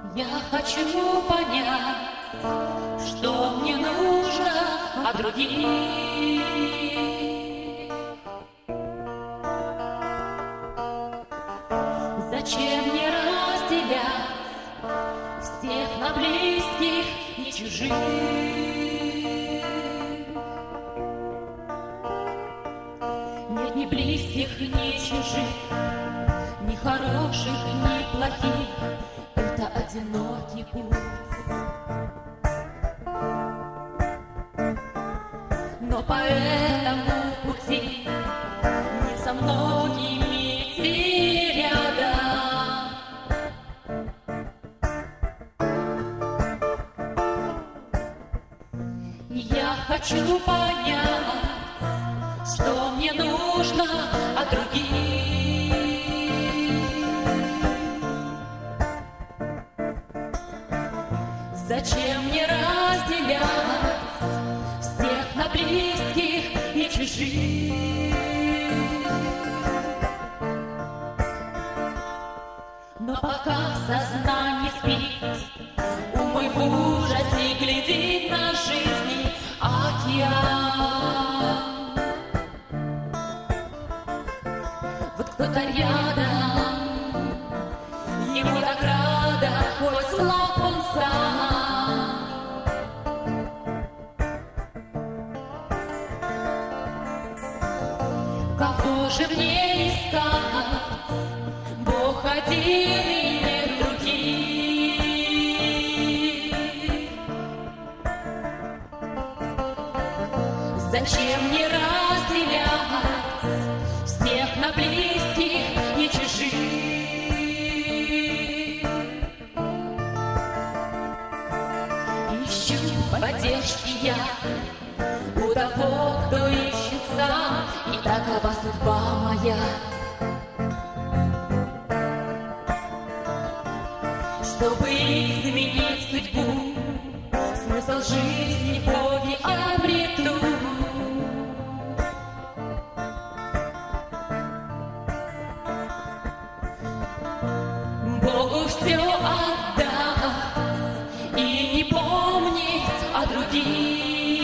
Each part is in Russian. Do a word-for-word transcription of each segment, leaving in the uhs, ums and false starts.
Я хочу понять, что мне нужно от других. Зачем мне разделять всех на близких и чужих? Нет ни близких, ни чужих, ни хороших, ни плохих. Это одинокий путь. Но по этому пути не со многими идти рядом. Я хочу понять, что мне нужно от других. Зачем мне разделять всех на близких и чужих? Но пока сознание спит, ум мой в ужасе глядит на жизни океан. Вот кто-то рядом, ему так рада, хоть слаб он сам. Кого же мне искать? Бог один и нет других. Зачем мне разделять всех на близких и чужих? Ищу поддержки я у того, кто ищет сам, и такова судьба моя. Чтобы изменить судьбу, смысл жизни любви обрету. Богу все отдать и не помнить о других.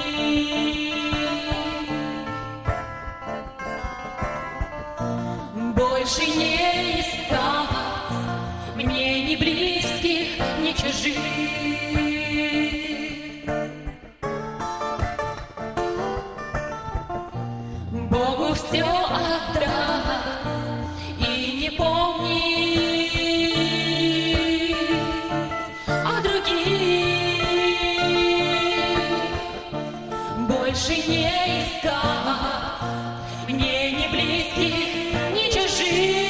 Больше не искать мне ни близких, ни чужих. Богу все отдать и не помнить о других. Больше не искать мне ни близких, ни чужих.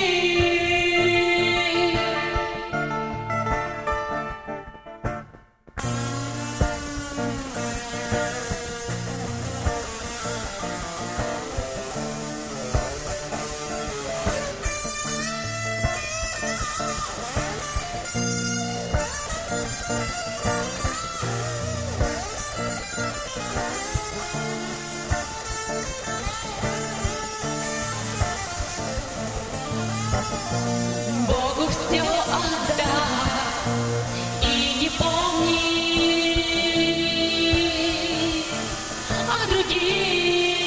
Богу все отдать и не помнить о других.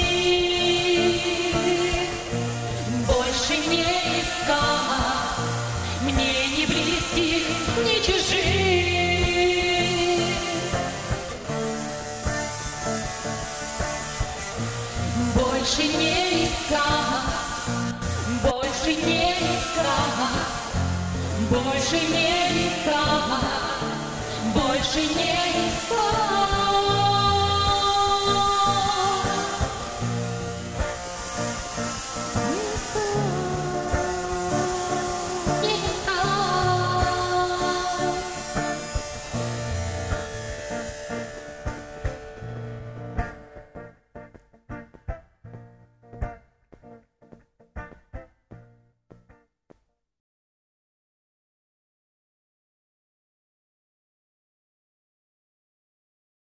Больше не искать мне ни близких, ни чужих. Больше не искать, больше не искать, больше не искать, больше не искать.